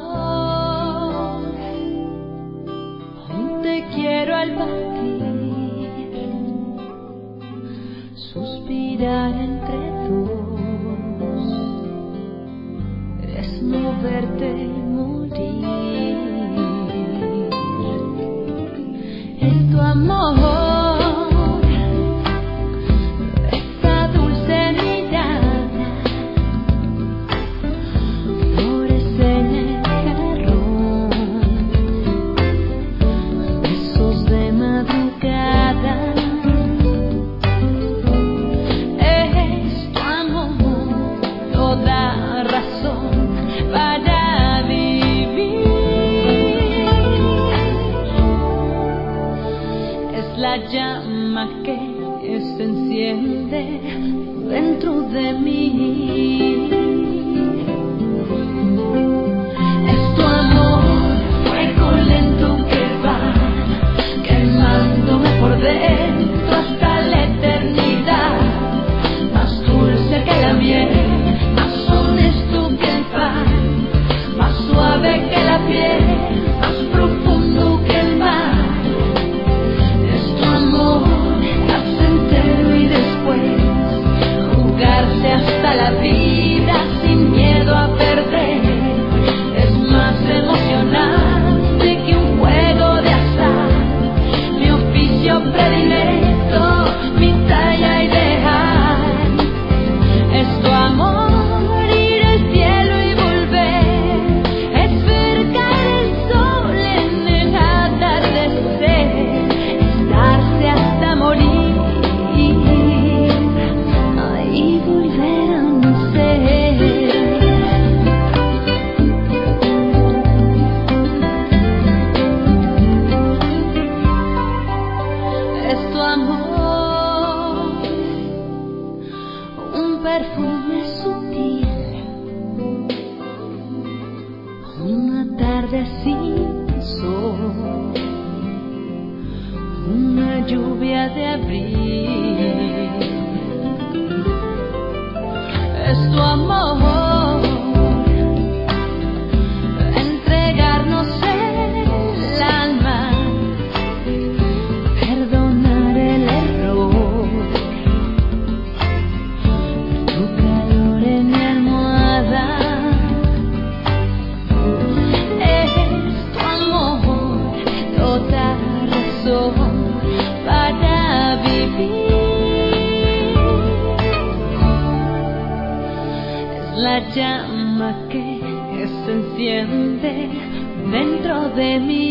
aún te quiero al partir, suspirar entre dos, es no verte morir. En tu amor la llama que se enciende dentro de mí. Es tu amor, fuego lento que va quemándome por dentro hasta la eternidad, más dulce que la miel, más honesto que el pan, más suave que la piel, más profundo que el mar. Hasta la vida sin miedo a perder, es más emocionante que un juego de azar, mi oficio predilecto, mi talla ideal. Es tu amor, ir al cielo y volver, es ver caer el sol en el atardecer, es darse hasta morir. Es tu amor, un perfume sutil, una tarde sin sol, una lluvia de abril. Es tu amor, entregarnos el alma, perdonar el error, tu calor en mi almohada. Es tu amor, toda razón para vivir. La llama que se enciende dentro de mí.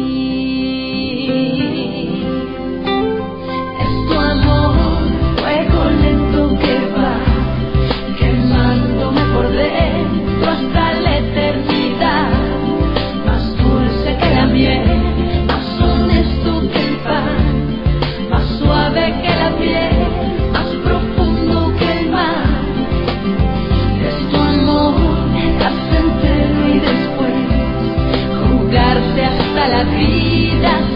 Es tu amor, fuego lento que va quemándome por dentro hasta la eternidad, más dulce que la miel, más honesto que el pan, más suave que la piel, más profundo que el mar. Hasta la vida